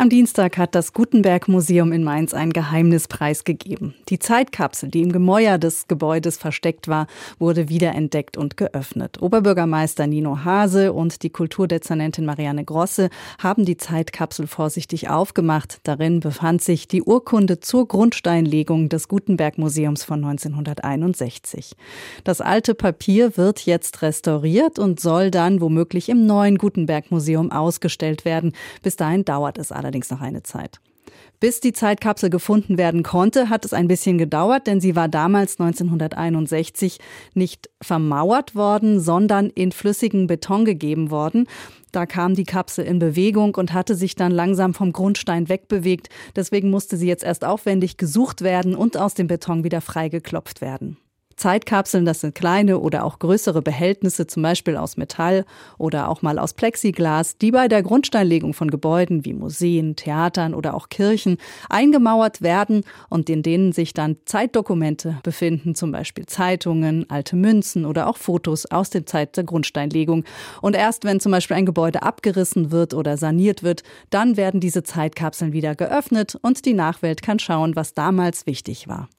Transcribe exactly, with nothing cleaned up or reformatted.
Am Dienstag hat das Gutenberg-Museum in Mainz einen Geheimnispreis gegeben. Die Zeitkapsel, die im Gemäuer des Gebäudes versteckt war, wurde wiederentdeckt und geöffnet. Oberbürgermeister Nino Hase und die Kulturdezernentin Marianne Grosse haben die Zeitkapsel vorsichtig aufgemacht. Darin befand sich die Urkunde zur Grundsteinlegung des Gutenberg-Museums von neunzehnhunderteinundsechzig. Das alte Papier wird jetzt restauriert und soll dann womöglich im neuen Gutenberg-Museum ausgestellt werden. Bis dahin dauert es allerdings noch eine Zeit. Bis die Zeitkapsel gefunden werden konnte, hat es ein bisschen gedauert, denn sie war damals neunzehnhunderteinundsechzig nicht vermauert worden, sondern in flüssigen Beton gegeben worden. Da kam die Kapsel in Bewegung und hatte sich dann langsam vom Grundstein wegbewegt. Deswegen musste sie jetzt erst aufwendig gesucht werden und aus dem Beton wieder freigeklopft werden. Zeitkapseln, das sind kleine oder auch größere Behältnisse, zum Beispiel aus Metall oder auch mal aus Plexiglas, die bei der Grundsteinlegung von Gebäuden wie Museen, Theatern oder auch Kirchen eingemauert werden und in denen sich dann Zeitdokumente befinden, zum Beispiel Zeitungen, alte Münzen oder auch Fotos aus der Zeit der Grundsteinlegung. Und erst wenn zum Beispiel ein Gebäude abgerissen wird oder saniert wird, dann werden diese Zeitkapseln wieder geöffnet und die Nachwelt kann schauen, was damals wichtig war.